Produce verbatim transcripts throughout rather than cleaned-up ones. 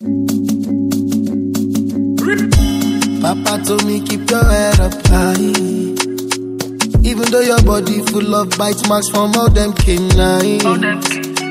Papa told me keep your head up high. Even though your body full of bite marks from all them canines.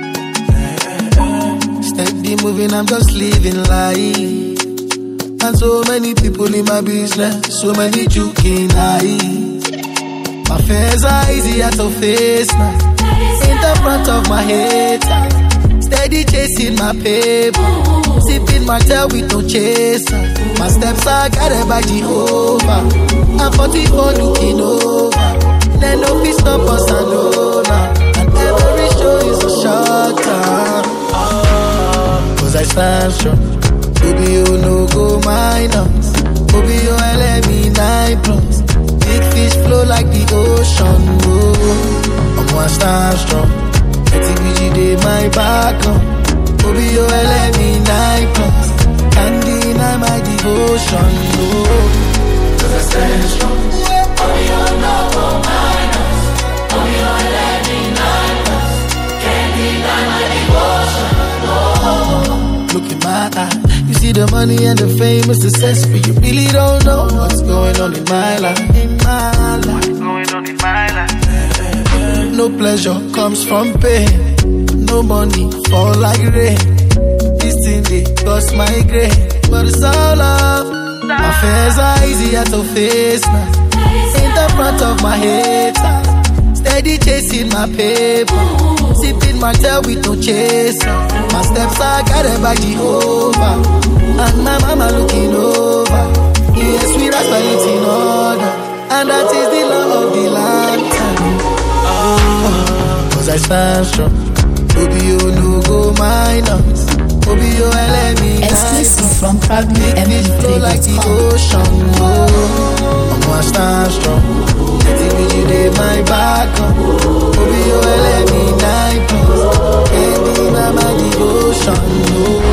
Steady moving, I'm just living life. And so many people in my business, so many joking eyes. My fears are easier to face now. In the front of my head, steady chasing my paper, sipping my tail with no chaser. My steps are guided by Jehovah. I'm forty-four looking over. Then no peace stop us alone. And every show is a short time. Cause I stand strong. Baby, you no go minus. Baby, you let me nine plus. Big fish flow like the ocean. Oh, I'm one stand strong. Letting me day my back on. Baby, you let me nine plus. Can't deny my devotion. Oh, cause I stand strong. Baby, you no go minus. Baby, you let me nine plus. Can't deny my devotion. Oh, look in my eye. You see the money and the fame and success, but you really don't know what's going on in my life. In my life. What's going on in my life? No pleasure comes from pain. No money fall like rain. This thing they cost my grain, but it's all love. My fears are easier to face now. In the front of my head, steady chasing my paper, sipping my tail with no chaser. My steps are guided by Jehovah, and my mama looking over. Yes, we are spelling in order, and that is the law of the land. Oh, cause I stand strong. Baby, you no go minus. Baby, you let me exclusive from Proudly M P flow like the ocean. Oh, I'm one stand strong. Letting me you day my back on. Baby, you let me nine plus. Can't deny my devotion. Oh.